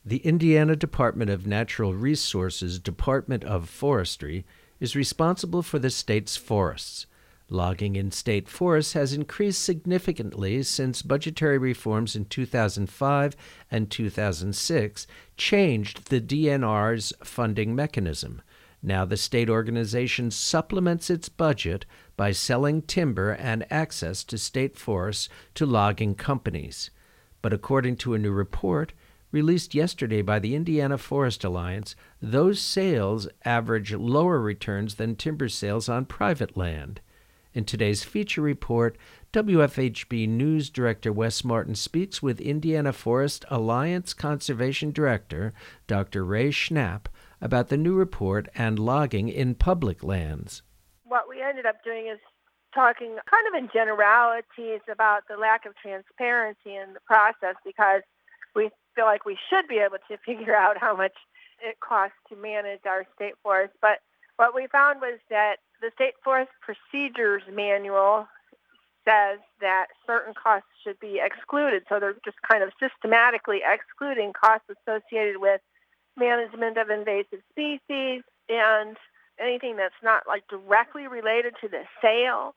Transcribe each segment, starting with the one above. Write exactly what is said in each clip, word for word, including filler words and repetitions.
The Indiana Department of Natural Resources Department of Forestry is responsible for the state's forests. Logging in state forests has increased significantly since budgetary reforms in two thousand five and two thousand six changed the D N R's funding mechanism. Now the state organization supplements its budget by selling timber and access to state forests to logging companies. But according to a new report released yesterday by the Indiana Forest Alliance, those sales average lower returns than timber sales on private land. In today's feature report, W F H B News Director Wes Martin speaks with Indiana Forest Alliance Conservation Director Doctor Ray Schnapp about the new report and logging in public lands. What we ended up doing is talking kind of in generalities about the lack of transparency in the process, because we feel like we should be able to figure out how much it costs to manage our state forests. But what we found was that the State Forest Procedures Manual says that certain costs should be excluded. So they're just kind of systematically excluding costs associated with management of invasive species and anything that's not like directly related to the sale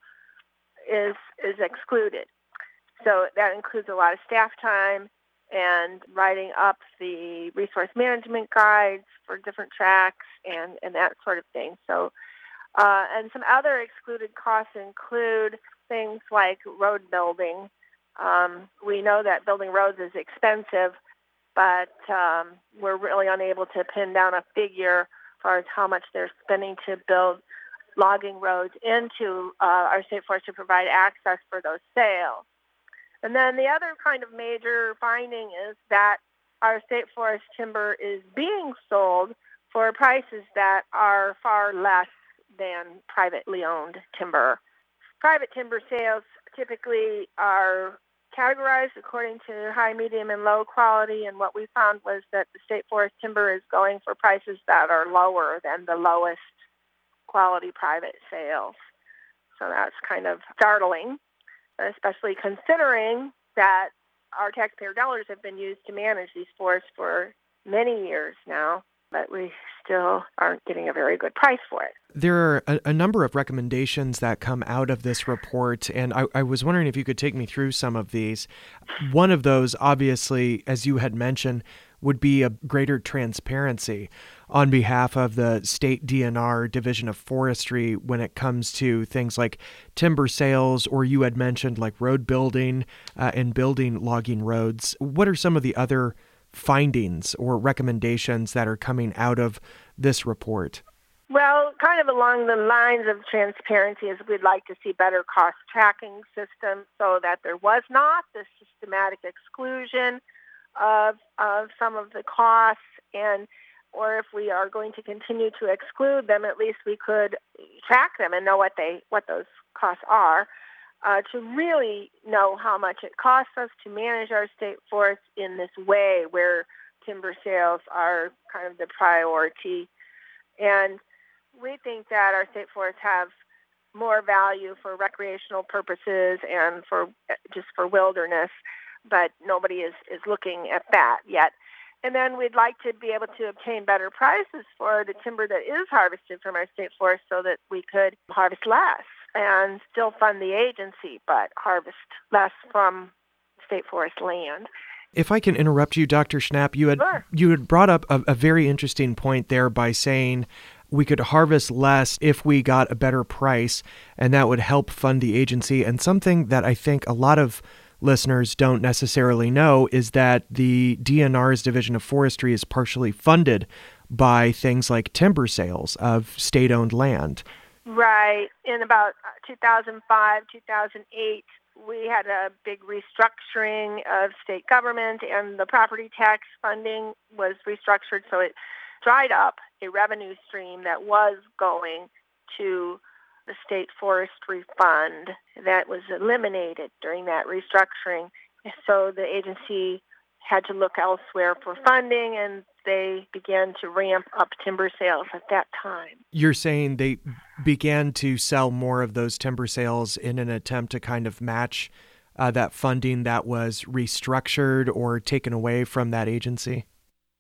is is excluded. So that includes a lot of staff time and writing up the resource management guides for different tracks and, and that sort of thing. So, uh, and some other excluded costs include things like road building. Um, we know that building roads is expensive, but um, we're really unable to pin down a figure as far as how much they're spending to build logging roads into uh, our state forest to provide access for those sales. And then the other kind of major finding is that our state forest timber is being sold for prices that are far less than privately owned timber. Private timber sales typically are categorized according to high, medium, and low quality, and what we found was that the state forest timber is going for prices that are lower than the lowest quality private sales. So that's kind of startling, especially considering that our taxpayer dollars have been used to manage these forests for many years now, but we still aren't getting a very good price for it. There are a, a number of recommendations that come out of this report, and I, I was wondering if you could take me through some of these. One of those, obviously, as you had mentioned, would be a greater transparency on behalf of the state D N R Division of Forestry when it comes to things like timber sales, or you had mentioned like road building uh, and building logging roads. What are some of the other findings or recommendations that are coming out of this report? Well, kind of along the lines of transparency is we'd like to see better cost tracking systems so that there was not this systematic exclusion of of some of the costs, and or if we are going to continue to exclude them, at least we could track them and know what they what those costs are, uh, to really know how much it costs us to manage our state forests in this way where timber sales are kind of the priority. And we think that our state forests have more value for recreational purposes and for just for wilderness, but nobody is, is looking at that yet. And then we'd like to be able to obtain better prices for the timber that is harvested from our state forest so that we could harvest less and still fund the agency, but harvest less from state forest land. If I can interrupt you, Doctor Schnapp, you had Sure. you had brought up a, a very interesting point there by saying we could harvest less if we got a better price, and that would help fund the agency. And something that I think a lot of listeners don't necessarily know is that the D N R's Division of Forestry is partially funded by things like timber sales of state-owned land. Right. In about two thousand five, two thousand eight, we had a big restructuring of state government, and the property tax funding was restructured, so it dried up a revenue stream that was going to the state forestry fund that was eliminated during that restructuring. So the agency had to look elsewhere for funding, and they began to ramp up timber sales at that time. You're saying they began to sell more of those timber sales in an attempt to kind of match uh, that funding that was restructured or taken away from that agency?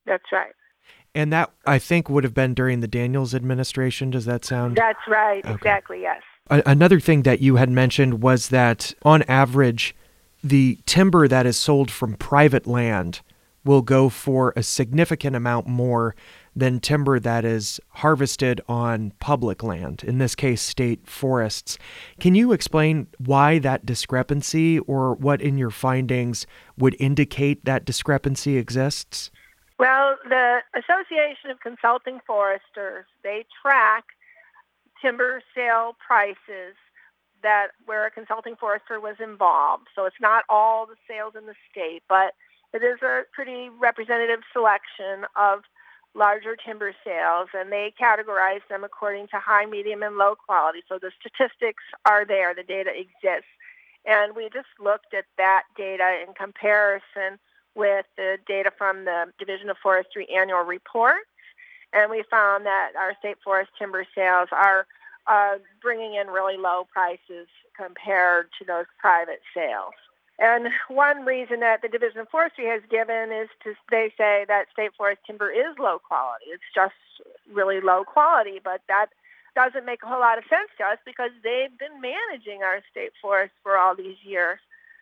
That's right. And that, I think, would have been during the Daniels administration. Does that sound? That's right. Okay. Exactly, yes. A- another thing that you had mentioned was that, on average, the timber that is sold from private land will go for a significant amount more than timber that is harvested on public land, in this case, state forests. Can you explain why that discrepancy, or what in your findings would indicate that discrepancy exists? Well, the Association of Consulting Foresters, they track timber sale prices that where a consulting forester was involved. So it's not all the sales in the state, but it is a pretty representative selection of larger timber sales, and they categorize them according to high, medium, and low quality. So the statistics are there, the data exists. And we just looked at that data in comparison with the data from the Division of Forestry annual report, and we found that our state forest timber sales are uh, bringing in really low prices compared to those private sales. And one reason that the Division of Forestry has given is to they say that state forest timber is low quality. It's just really low quality, but that doesn't make a whole lot of sense to us because they've been managing our state forests for all these years.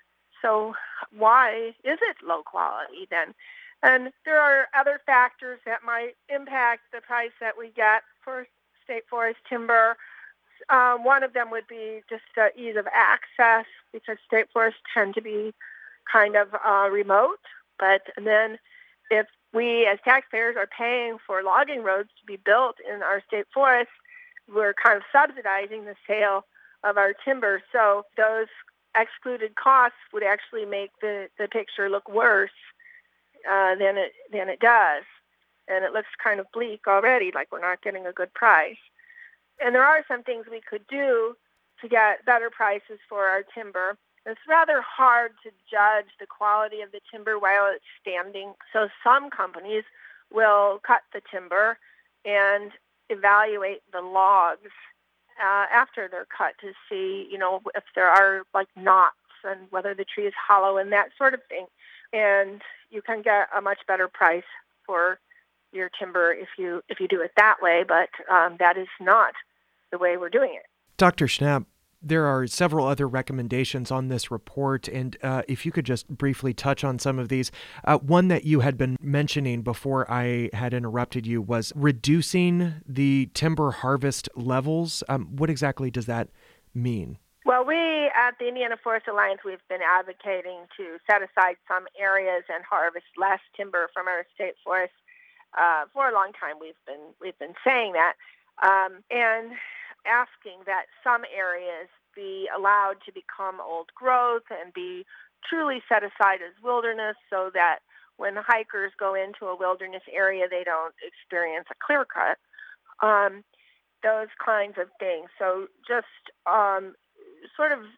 So why is it low quality then? And there are other factors that might impact the price that we get for state forest timber. Um, one of them would be just uh, ease of access, because state forests tend to be kind of uh, remote. But then if we as taxpayers are paying for logging roads to be built in our state forests, we're kind of subsidizing the sale of our timber. So those excluded costs would actually make the, the picture look worse uh, than it than it does. And it looks kind of bleak already, like we're not getting a good price. And there are some things we could do to get better prices for our timber. It's rather hard to judge the quality of the timber while it's standing. So some companies will cut the timber and evaluate the logs uh, after they're cut to see, you know, if there are like knots and whether the tree is hollow and that sort of thing. And you can get a much better price for your timber if you if you do it that way. But um, that is not the way we're doing it. Doctor Schnapp, there are several other recommendations on this report, and uh, if you could just briefly touch on some of these. Uh, one that you had been mentioning before I had interrupted you was reducing the timber harvest levels. Um, what exactly does that mean? Well, we at the Indiana Forest Alliance, we've been advocating to set aside some areas and harvest less timber from our state forests. Uh, for a long time, we've been we've been saying that, um, and asking that some areas be allowed to become old growth and be truly set aside as wilderness, so that when hikers go into a wilderness area, they don't experience a clear cut. Um, those kinds of things. So just um, sort of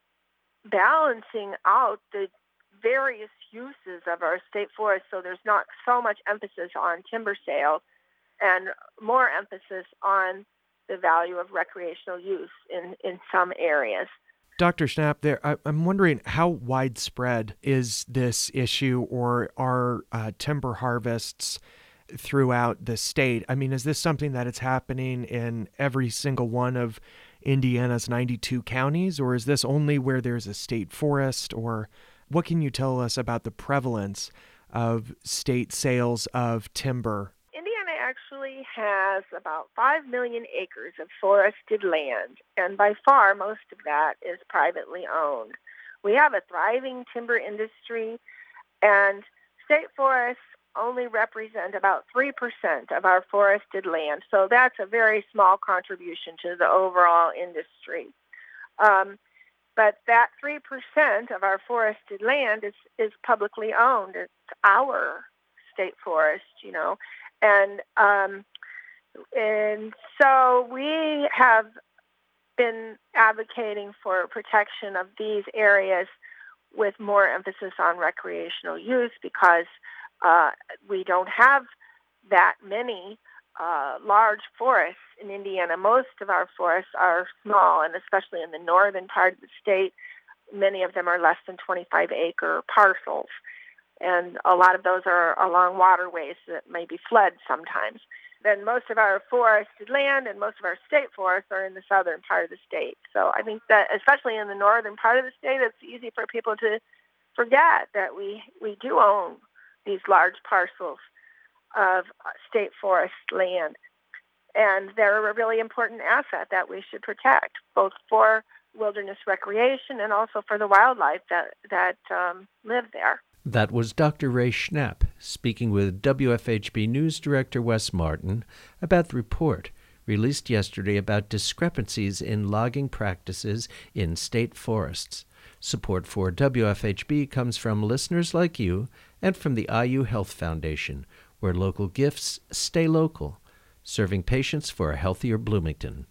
balancing out the various uses of our state forest, so there's not so much emphasis on timber sales and more emphasis on the value of recreational use in, in some areas. Doctor Schnapp, there, I, I'm wondering how widespread is this issue, or are uh, timber harvests throughout the state? I mean, is this something that is happening in every single one of Indiana's ninety-two counties, or is this only where there's a state forest? Or what can you tell us about the prevalence of state sales of timber? Indiana actually has about five million acres of forested land, and by far most of that is privately owned. We have a thriving timber industry, and state forests only represent about three percent of our forested land, so that's a very small contribution to the overall industry. Um, but that three percent of our forested land is, is publicly owned. It's our state forest, you know. And um, and so we have been advocating for protection of these areas with more emphasis on recreational use, because uh, we don't have that many uh, large forests in Indiana. Most of our forests are small, and especially in the northern part of the state, many of them are less than twenty-five acre parcels. and a lot of those are along waterways that may be flooded sometimes. Then most of our forested land and most of our state forests are in the southern part of the state. So I think that, especially in the northern part of the state, it's easy for people to forget that we, we do own these large parcels of state forest land. And they're a really important asset that we should protect, both for wilderness recreation and also for the wildlife that, that um, live there. That was Doctor Ray Schnapp speaking with W F H B News Director Wes Martin about the report released yesterday about discrepancies in logging practices in state forests. Support for W F H B comes from listeners like you and from the I U Health Foundation, where local gifts stay local, serving patients for a healthier Bloomington.